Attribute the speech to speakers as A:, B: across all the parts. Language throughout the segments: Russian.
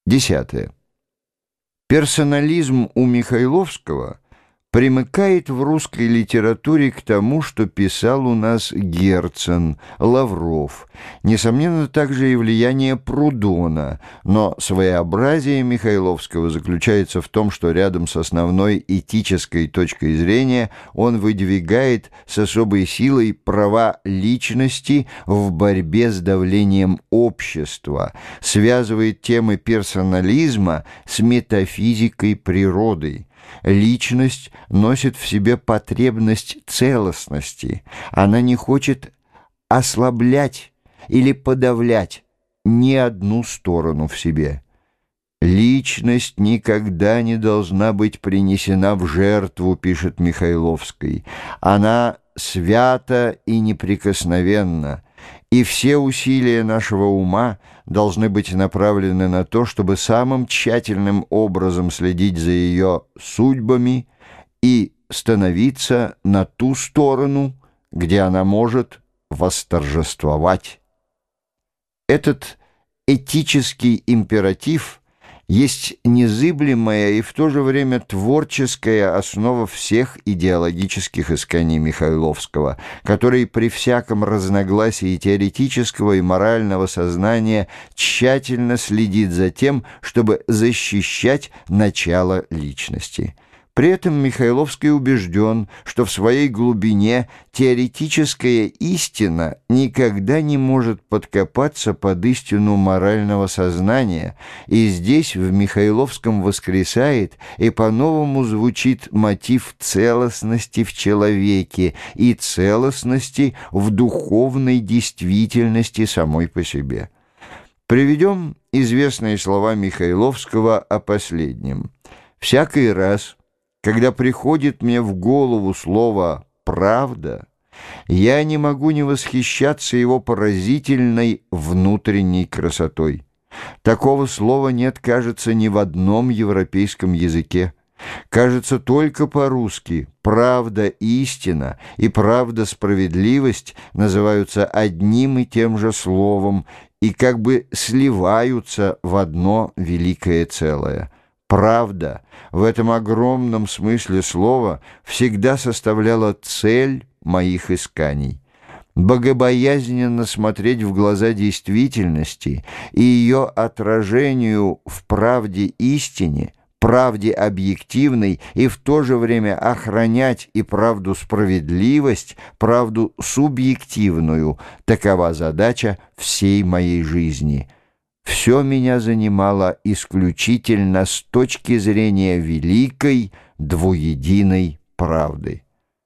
A: Десятое. Персонализм у Михайловского примыкает в русской литературе к тому, что писал у нас Герцен, Лавров, несомненно, также и влияние Прудона, но своеобразие Михайловского заключается в том, что рядом с основной этической точкой зрения он выдвигает с особой силой права личности в борьбе с давлением общества, связывает темы персонализма с метафизикой природы. Личность носит в себе потребность целостности. Она не хочет ослаблять или подавлять ни одну сторону в себе. «Личность никогда не должна быть принесена в жертву», — пишет Михайловский. «Она свята и неприкосновенна, и все усилия нашего ума должны быть направлены на то, чтобы самым тщательным образом следить за ее судьбами и становиться на ту сторону, где она может восторжествовать». Этот этический императив есть незыблемая и в то же время творческая основа всех идеологических исканий Михайловского, который при всяком разногласии теоретического и морального сознания тщательно следит за тем, чтобы защищать начало личности. При этом Михайловский убежден, что в своей глубине теоретическая истина никогда не может подкопаться под истину морального сознания, и здесь в Михайловском воскресает и по-новому звучит мотив целостности в человеке и целостности в духовной действительности самой по себе. Приведем известные слова Михайловского о последнем. «Всякий раз, когда приходит мне в голову слово «правда», я не могу не восхищаться его поразительной внутренней красотой. Такого слова нет, кажется, ни в одном европейском языке. Кажется, только по-русски «правда истина» и «правда справедливость» называются одним и тем же словом и как бы сливаются в одно великое целое. Правда в этом огромном смысле слова всегда составляла цель моих исканий. Богобоязненно смотреть в глаза действительности и ее отражению в правде истине, правде объективной, и в то же время охранять и правду справедливость, правду субъективную — такова задача всей моей жизни. Все меня занимало исключительно с точки зрения великой двуединой правды».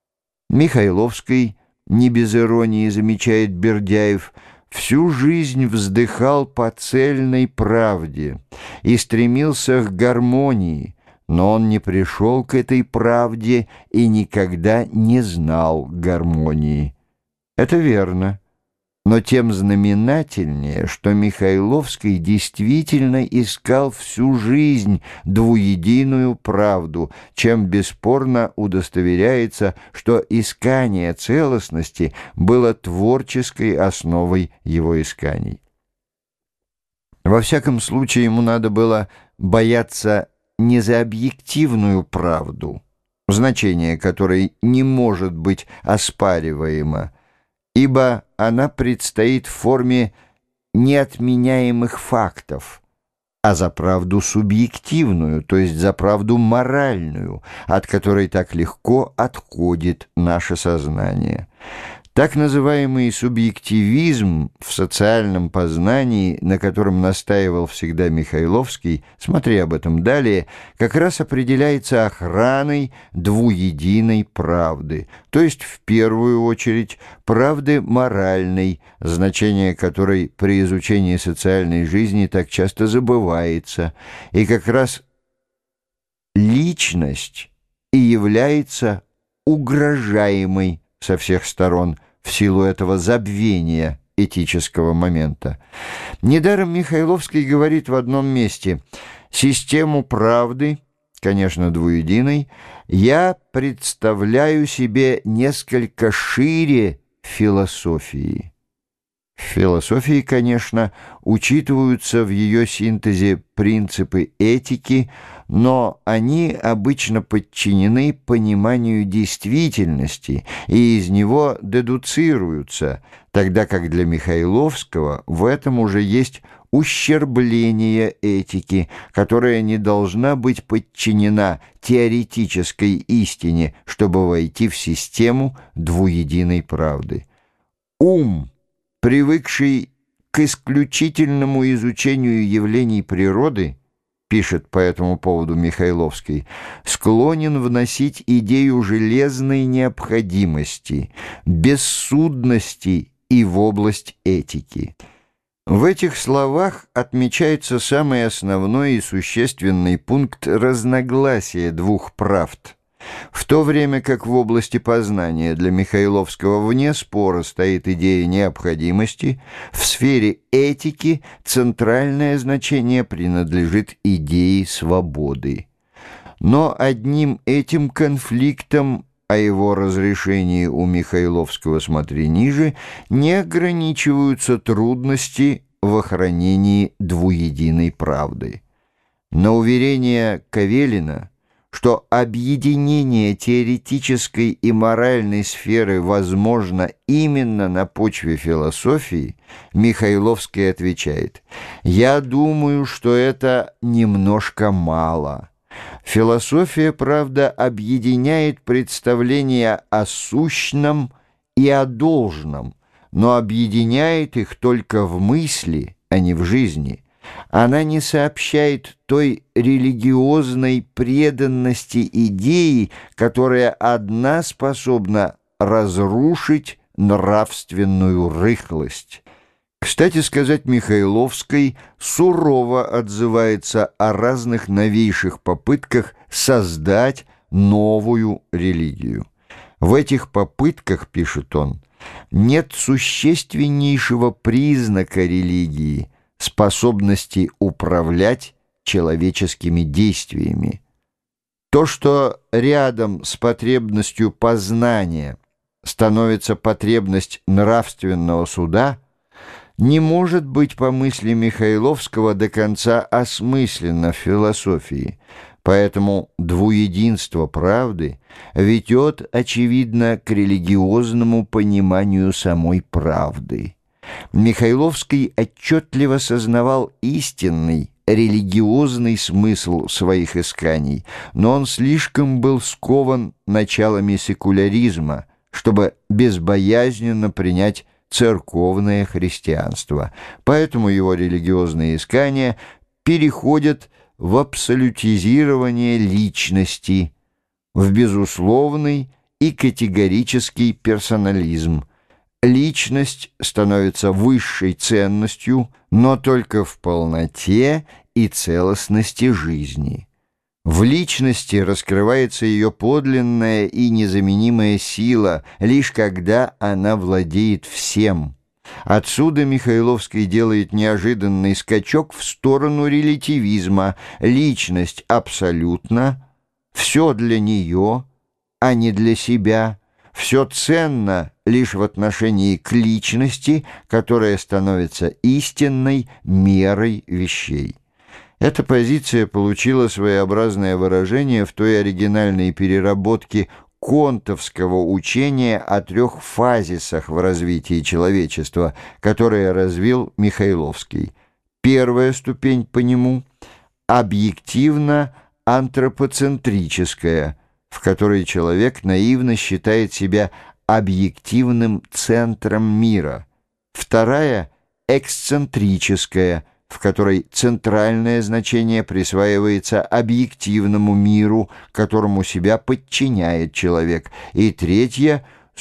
A: Михайловский, не без иронии замечает Бердяев, всю жизнь вздыхал по цельной правде и стремился к гармонии, но он не пришел к этой правде и никогда не знал гармонии. Это верно. Но тем знаменательнее, что Михайловский действительно искал всю жизнь двуединую правду, чем бесспорно удостоверяется, что искание целостности было творческой основой его исканий. Во всяком случае, ему надо было бояться не за объективную правду, значение которой не может быть оспариваемо, ибо она предстоит в форме неотменяемых фактов, а за правду субъективную, то есть за правду моральную, от которой так легко отходит наше сознание. Так называемый субъективизм в социальном познании, на котором настаивал всегда Михайловский, смотри об этом далее, как раз определяется охраной двуединой правды, то есть в первую очередь правды моральной, значение которой при изучении социальной жизни так часто забывается, и как раз личность и является угрожаемой со всех сторон в силу этого забвения этического момента. Недаром Михайловский говорит в одном месте: «Систему правды, конечно, двуединой, я представляю себе несколько шире философии». В философии, конечно, учитываются в ее синтезе принципы этики, но они обычно подчинены пониманию действительности и из него дедуцируются, тогда как для Михайловского в этом уже есть ущербление этики, которая не должна быть подчинена теоретической истине, чтобы войти в систему двуединой правды. Ум, привыкший к исключительному изучению явлений природы, пишет по этому поводу Михайловский, склонен вносить идею железной необходимости, бессудности и в область этики. В этих словах отмечается самый основной и существенный пункт разногласия двух правд. В то время как в области познания для Михайловского вне спора стоит идея необходимости, в сфере этики центральное значение принадлежит идее свободы. Но одним этим конфликтом, о его разрешении у Михайловского смотри ниже, не ограничиваются трудности в охранении двуединой правды. На уверение Кавелина, что объединение теоретической и моральной сферы возможно именно на почве философии, Михайловский отвечает: «Я думаю, что это немножко мало. Философия, правда, объединяет представления о сущном и о должном, но объединяет их только в мысли, а не в жизни». Она не сообщает той религиозной преданности идеи, которая одна способна разрушить нравственную рыхлость. Кстати сказать, Михайловский сурово отзывается о разных новейших попытках создать новую религию. В этих попытках, пишет он, нет существеннейшего признака религии, способности управлять человеческими действиями. То, что рядом с потребностью познания становится потребность нравственного суда, не может быть, по мысли Михайловского, до конца осмысленно в философии, поэтому двуединство правды ведет, очевидно, к религиозному пониманию самой правды. Михайловский отчетливо сознавал истинный религиозный смысл своих исканий, но он слишком был скован началами секуляризма, чтобы безбоязненно принять церковное христианство. Поэтому его религиозные искания переходят в абсолютизирование личности, в безусловный и категорический персонализм. Личность становится высшей ценностью, но только в полноте и целостности жизни. В личности раскрывается ее подлинная и незаменимая сила, лишь когда она владеет всем. Отсюда Михайловский делает неожиданный скачок в сторону релятивизма. Личность абсолютна, все для нее, а не для себя. Все ценно лишь в отношении к личности, которая становится истинной мерой вещей. Эта позиция получила своеобразное выражение в той оригинальной переработке контовского учения о трех фазисах в развитии человечества, которое развил Михайловский. Первая ступень по нему – объективно-антропоцентрическая, в которой человек наивно считает себя объективным центром мира. Вторая – эксцентрическая, в которой центральное значение присваивается объективному миру, которому себя подчиняет человек. И третья –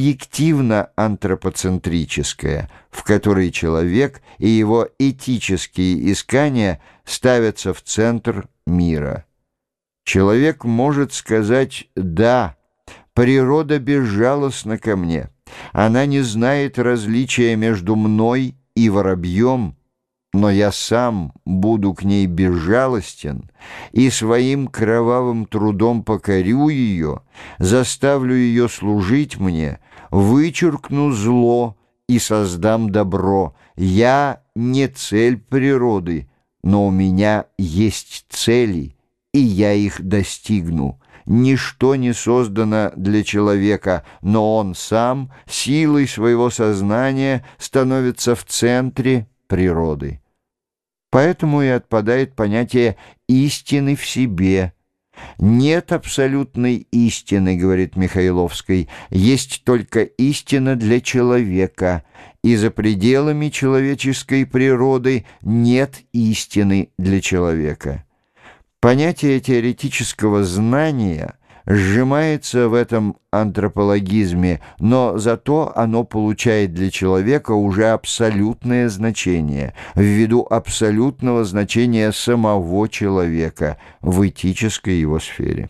A: субъективно-антропоцентрическая, в которой человек и его этические искания ставятся в центр мира. Человек может сказать «да». Природа безжалостна ко мне. Она не знает различия между мной и воробьем, но я сам буду к ней безжалостен и своим кровавым трудом покорю ее, заставлю ее служить мне, вычеркну зло и создам добро. Я не цель природы, но у меня есть цели, и я их достигну. Ничто не создано для человека, но он сам силой своего сознания становится в центре природы. Поэтому и отпадает понятие истины в себе. Нет абсолютной истины, говорит Михайловский, есть только истина для человека, и за пределами человеческой природы нет истины для человека. Понятие теоретического знания сжимается в этом антропологизме, но зато оно получает для человека уже абсолютное значение, ввиду абсолютного значения самого человека в этической его сфере.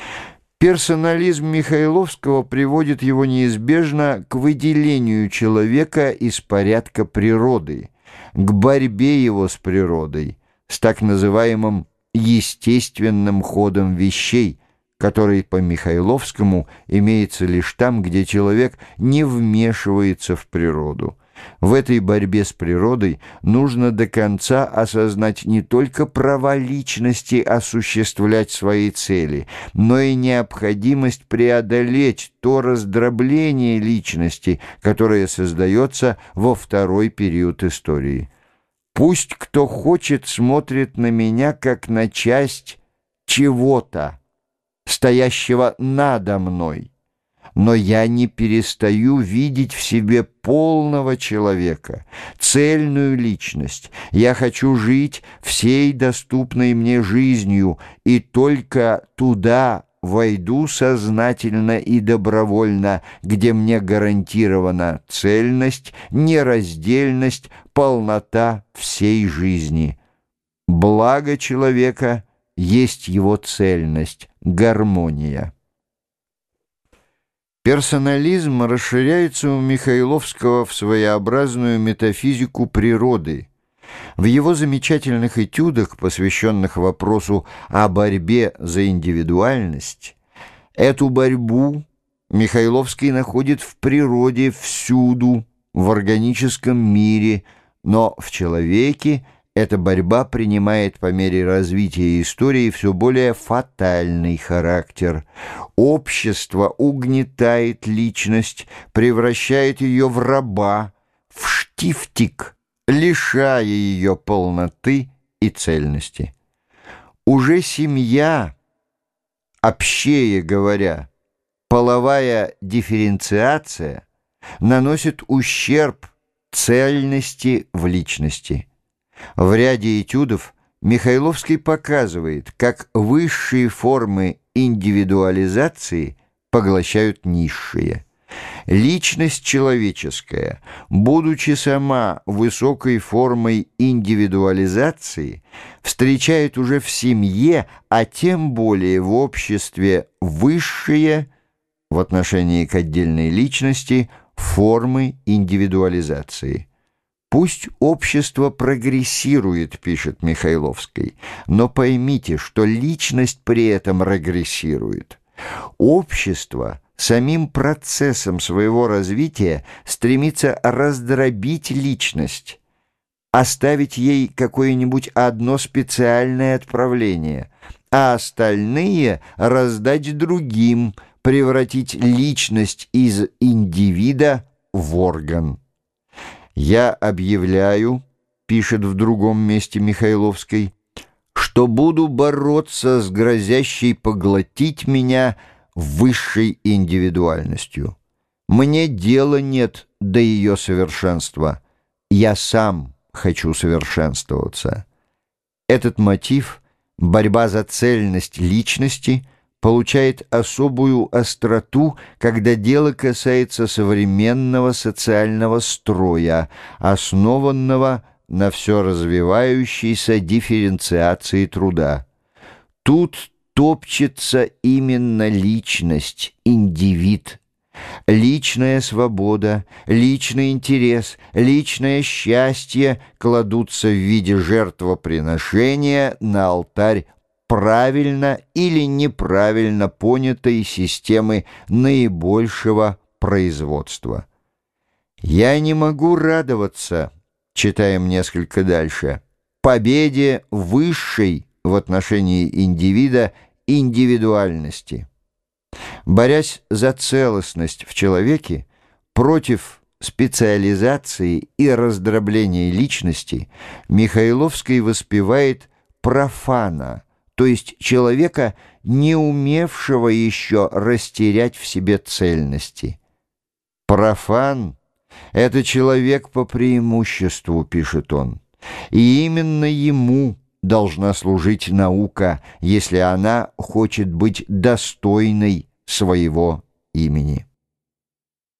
A: Персонализм Михайловского приводит его неизбежно к выделению человека из порядка природы, к борьбе его с природой, с так называемым естественным ходом вещей, который по Михайловскому имеется лишь там, где человек не вмешивается в природу. В этой борьбе с природой нужно до конца осознать не только права личности осуществлять свои цели, но и необходимость преодолеть то раздробление личности, которое создается во второй период истории. Пусть кто хочет смотрит на меня как на часть чего-то, стоящего надо мной, но я не перестаю видеть в себе полного человека, цельную личность. Я хочу жить всей доступной мне жизнью, и только туда войду сознательно и добровольно, где мне гарантирована цельность, нераздельность, полнота всей жизни. Благо человека есть его цельность, гармония. Персонализм расширяется у Михайловского в своеобразную метафизику природы. В его замечательных этюдах, посвященных вопросу о борьбе за индивидуальность, эту борьбу Михайловский находит в природе всюду, в органическом мире, но в человеке эта борьба принимает по мере развития истории все более фатальный характер. Общество угнетает личность, превращает ее в раба, в штифтик, лишая ее полноты и цельности. Уже семья, общее говоря, половая дифференциация наносит ущерб цельности в личности. В ряде этюдов Михайловский показывает, как высшие формы индивидуализации поглощают низшие. Личность человеческая, будучи сама высокой формой индивидуализации, встречает уже в семье, а тем более в обществе, высшие в отношении к отдельной личности формы индивидуализации. «Пусть общество прогрессирует», — пишет Михайловский, «но поймите, что личность при этом регрессирует. Общество самим процессом своего развития стремится раздробить личность, оставить ей какое-нибудь одно специальное отправление, а остальные раздать другим, превратить личность из индивида в орган. «Я объявляю», — пишет в другом месте Михайловский, «что буду бороться с грозящей поглотить меня высшей индивидуальностью. Мне дела нет до ее совершенства. Я сам хочу совершенствоваться». Этот мотив, борьба за цельность личности, получает особую остроту, когда дело касается современного социального строя, основанного на все развивающейся дифференциации труда. Тут топчется именно личность, индивид. Личная свобода, личный интерес, личное счастье кладутся в виде жертвоприношения на алтарь правильно или неправильно понятой системы наибольшего производства. «Я не могу радоваться», читаем несколько дальше, «победе высшей в отношении индивида индивидуальности». Борясь за целостность в человеке против специализации и раздробления личности, Михайловский воспевает профана, то есть человека, не умевшего еще растерять в себе цельности. «Профан — это человек по преимуществу», — пишет он, «и именно ему должна служить наука, если она хочет быть достойной своего имени».